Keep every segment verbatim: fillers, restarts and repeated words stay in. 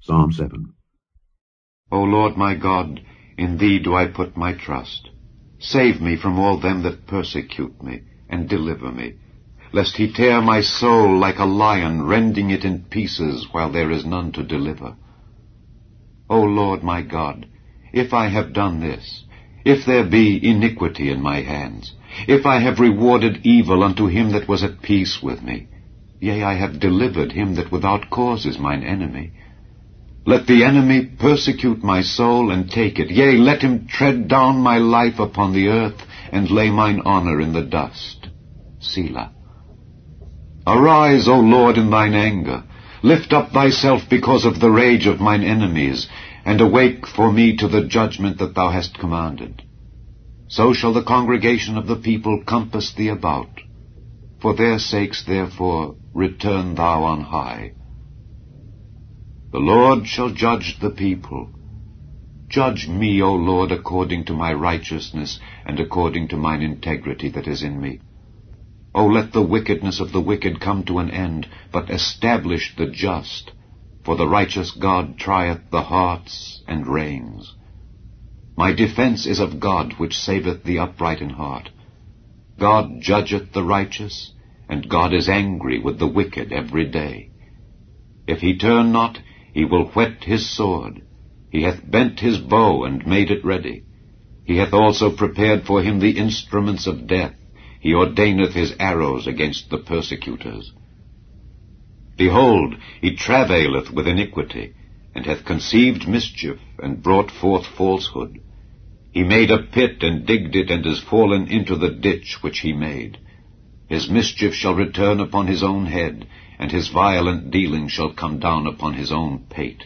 Psalm seven. O Lord my God, in thee do I put my trust. Save me from all them that persecute me, and deliver me, lest he tear my soul like a lion, rending it in pieces, while there is none to deliver. O Lord my God, if I have done this, if there be iniquity in my hands, if I have rewarded evil unto him that was at peace with me, yea, I have delivered him that without cause is mine enemy, let the enemy persecute my soul, and take it. Yea, let him tread down my life upon the earth, and lay mine honor in the dust. Selah. Arise, O Lord, in thine anger. Lift up thyself because of the rage of mine enemies, and awake for me to the judgment that thou hast commanded. So shall the congregation of the people compass thee about. For their sakes, therefore, return thou on high. The Lord shall judge the people. Judge me, O Lord, according to my righteousness, and according to mine integrity that is in me. O let the wickedness of the wicked come to an end, but establish the just. For the righteous God trieth the hearts, and reigns. My defense is of God, which saveth the upright in heart. God judgeth the righteous, and God is angry with the wicked every day. If he turn not, he will whet his sword. He hath bent his bow, and made it ready. He hath also prepared for him the instruments of death. He ordaineth his arrows against the persecutors. Behold, he travaileth with iniquity, and hath conceived mischief, and brought forth falsehood. He made a pit, and digged it, and is fallen into the ditch which he made. His mischief shall return upon his own head, and his violent dealing shall come down upon his own pate.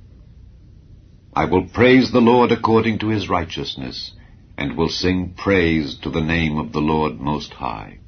I will praise the Lord according to his righteousness, and will sing praise to the name of the Lord Most High.